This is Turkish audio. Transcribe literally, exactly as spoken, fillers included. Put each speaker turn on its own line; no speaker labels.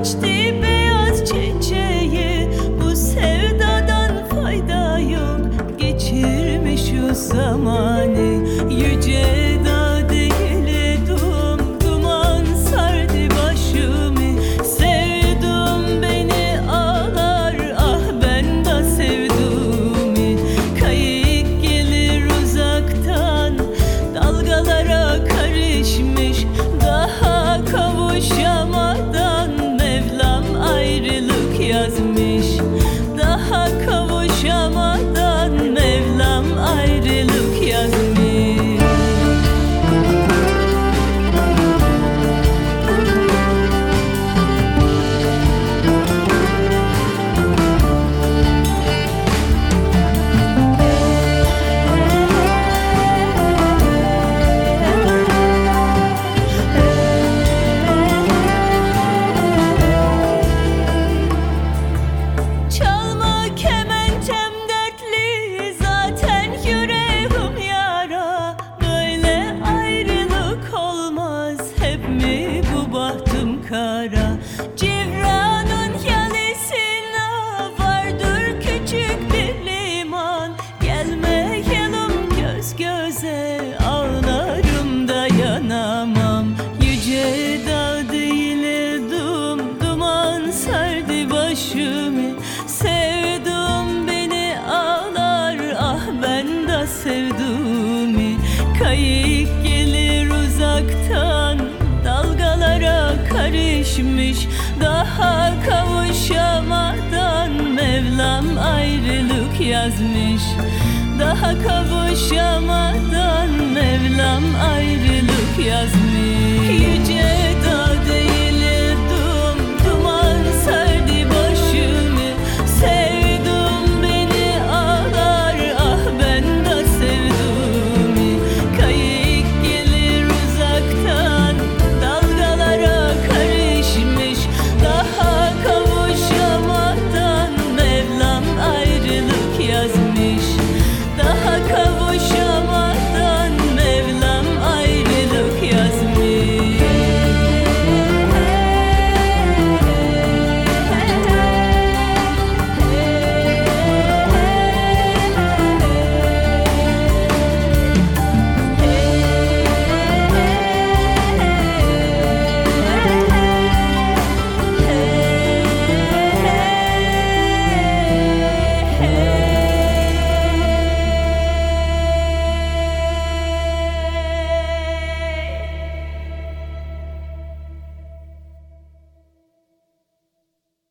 açtı beyaz çiçeği. Bu sevdadan fayda yok, geçirmiş o zamanı. Yüce dağ değildim, duman sardı başımı. Sevdum beni ağlar, ah ben de sevdumi. Kayık gelir uzaktan, dalgalara karışmış. Daha kavuşamadan Mevlam ayrılık yazmış. Daha kavuşamadan Mevlam ayrılık yazmış. Çalma kemençem dertli, zaten yüreğim yara. Böyle ayrılık olmaz, hep mi bu bahtım kara? Civranın yalısına vardır küçük bir liman. Gelmeyelim göz göze, ağlarım dayanamam. Yüce dağ değildim, duman sardı başımı. Sevdum beni ağlar, ah ben de sevdumi. Kayık gelir uzaktan, dalgalara karışmış. Daha kavuşamadan Mevlam ayrılık yazmış. Daha kavuşamadan Mevlam ayrılık yazmış. Yüce